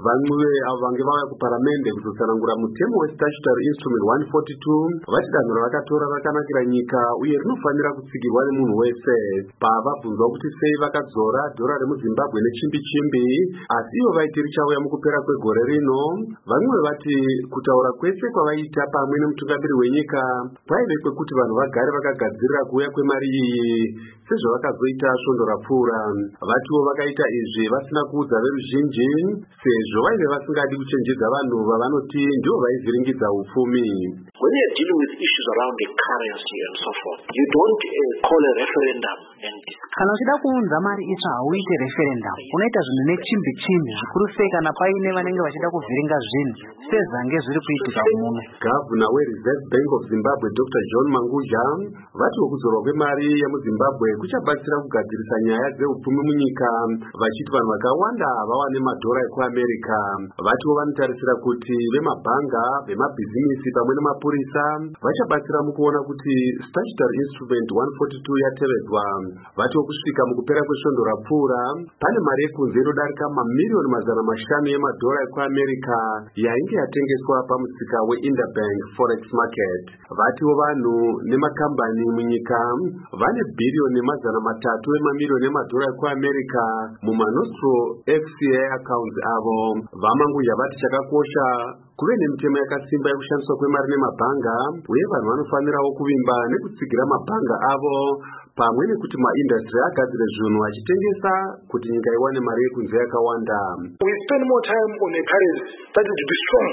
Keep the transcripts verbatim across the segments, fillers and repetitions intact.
vamwe avo vange vauya kuparamende kuzotsanangura mutemo westatutory instrument one forty-two vati danho ravakatora rakanakira nyika uye rinofanira kutsigirwa nemunhu wese. Pavabvunzwa kuti sei vakadzora dhora remuzimbabwe nechimbi chimbi asi ivo vaiti richauya mukupera kwegore rino, vamwe vati kutaura kwese kwavaita pamwe nemutungamiri wenyika kwaive kwekuti vanhu vagare vakagadzirira kuuya kwemari iyi sezvavakazoita svondo rapfuura. Vatiwo vakaita izvi vasina kuudza veruzhinji sezvo vaive vasingadi kuchenjedza vanhu vavanoti ndivo vaivhiringidza upfumi. When you're dealing with issues around the currency and so forth, you don't uh, call a referendum and kana uchida kuunza mari itsva hauite referendum, unoita zvinhu nechimbi chimbi, zvikuru sei kana paine vanenge vachida kuvhiringa zvinhu sezvange zviri kuitika muno. Gavana weReserve Bank of Zimbabwe Doctor John Manguja vati kuzorwa kwemari yemuzimbabwe kuchabatsira kugadzirisa nyaya dzeupfumi munyika, vachiti vanhu vakawanda vawane madhora ekuAmerica. Vatiwo vanotarisira kuti vemabhanga, vemabhizimisi pamwe nemapurisa vachabatsira mukuona kuti statutory instrument one forty-two yatevedzwa. Vatiwo kusvika mukupera kwesvondo rapfuura pane mari yekunze inodarika mamiliyoni mazana mashanu yemadhora ekuAmerica yainge yatengeswa pamusika weInterbank Forex Market. Vatiwo vanhu nemakambani munyika vane bhiriyoni mazana matatu emamiliyoni emadhora ekuAmerica mumanostro F C A accounts avo. Vamanguja vati chakakosha kuve nemitemo yakasimba yekushandiswa kwemari nemabhanga uye vanhu vanofanirawo kuvimba nekutsigira mabhanga avo pamwe nekuti maindastry agadzire zvinhu achitengesa kuti nyika iwane mari yekunze yakawanda. We spend more time on a currency that is to be strong.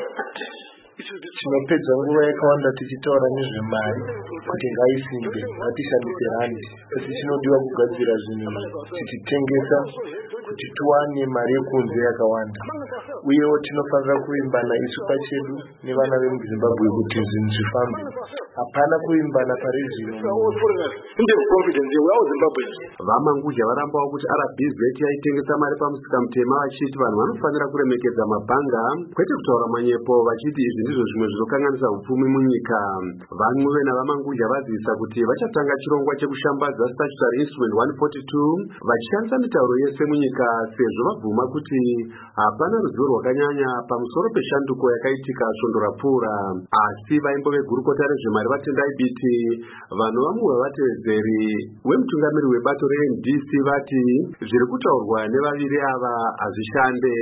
Tinopedza nguva yakawanda tichitaura nezvemari kuti ngaisimbe, ngatishandise randi, asi chinodiwa kugadzira zvinhu tichitengesa kuti tuwane mari yekunze yakawanda. Uyewo tinofanira kuvimbana isu pachedu nevana vemuzimbabwe kuti zvinhu zvifambe. Hapana kuvimbana pari zvino. Vamanguja varambawo kuti R B Z yaitengesa mari pamusika mutema vachiti vanhu vanofanira kuremekedza mabhanga kwete kutaura manyepo, vachiti izvi ndizvo zvimwe zvinokanganisa upfumi munyika. Vamwe navamanguja vazivisa kuti vachatanga chirongwa chekushambadza statutory instrument one forty-two vachishandisa mitauro yese munyika sezvo vabvuma kuti hapana ruzivo rwakanyanya pamusoro peshanduko yakaitika svondo rapfuura. Asi vaimbo vegurukota rezvemari vatendai biti vanhu vamwe vavatevedzeri wemutungamiri webato re-N D C vati zviri kutaurwa nevaviri ava hazvishande.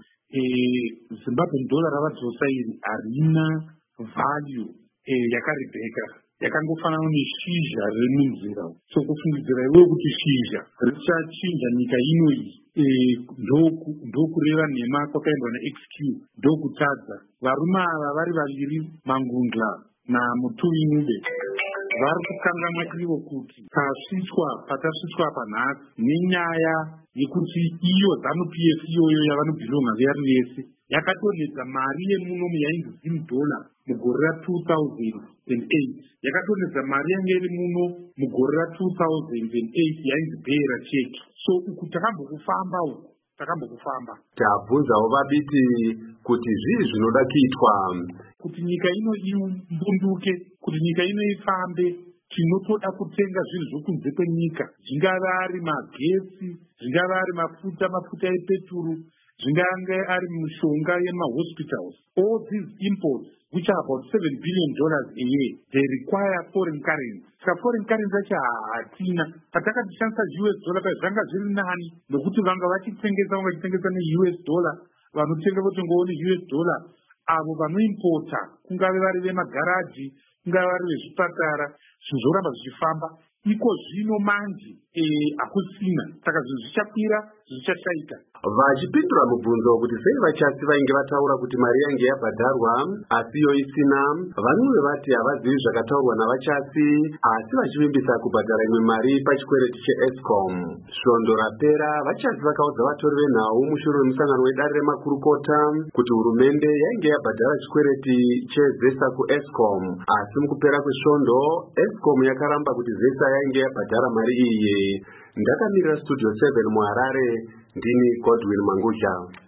Zimbabwean dollar ravadzosa iri harina value yakarebheka, yakangofanana neshizha riri munzira. So kufungidzira iwe kuti shizha richachinja nyika ino iyi ndokureva nhema kwakaendwa naX Q ndokutadza. Varume ava vari vaviri, Mangundla naMutuinube, vari kukanganwa krivo kuti tasvitswa patasvitswa panhasi nenyaya yekuti iyo ZANU P F iyoyo yavanobhilonga vari vese yakatonedza mari yemunomu yainzi zim dollar mugore ra-two thousand eight, yakatonedza mari yange iri muno mugore ra-two thousand eight yainzi beira cheki. So uku takambokufamba uku takambokufamba. Tabvunzawo vabiti kuti zvii zvinoda kuitwa kuti nyika ino imbunduke, kuti nyika ino ifambe. Tinotoda kutenga zvinhu zvokunze kwenyika, zvingava ari magetsi, zvingava ari mafuta mafuta epeturu, zvingange ari mishonga yemahospitals. All these imports, which are about seven billion dollars a year, they require foreign currency. Saka foreign currency acha hatina. Patakatishandisa U S dollar pa zvanga zviri nani nokuti vanga vachitengesa vanga vachitengesa ne-U S dollar, vanotenga votengawo ne-U S dollar. Avo vanoimporta kungave vari vemagaraji, kungave vari vezvipatara, zvizoramba zvichifamba. Iko zvino manje hakusina, saka zvinhu zvichakwira zvichashaika. Vachipindura mubvunzo kuti sei vachasi vainge vataura kuti mari yange yabhadharwa asi iyo isina, vanhuve vati havazivi zvakataurwa navachasi asi vachivimbisa kubhadhara imwe mari pachikwereti cheEscom. Svondo rapera vachasi vakaudza vatori venhau mushure memusangano wedare remakurukota kuti hurumende yainge yabhadhara chikwereti chezesa kuEscom, asi mukupera kwesvondo Escom yakaramba kuti zesa yainge yabhadhara mari iyi. Ndakamirira studio seven muHarare, ndini Godwin Manguja.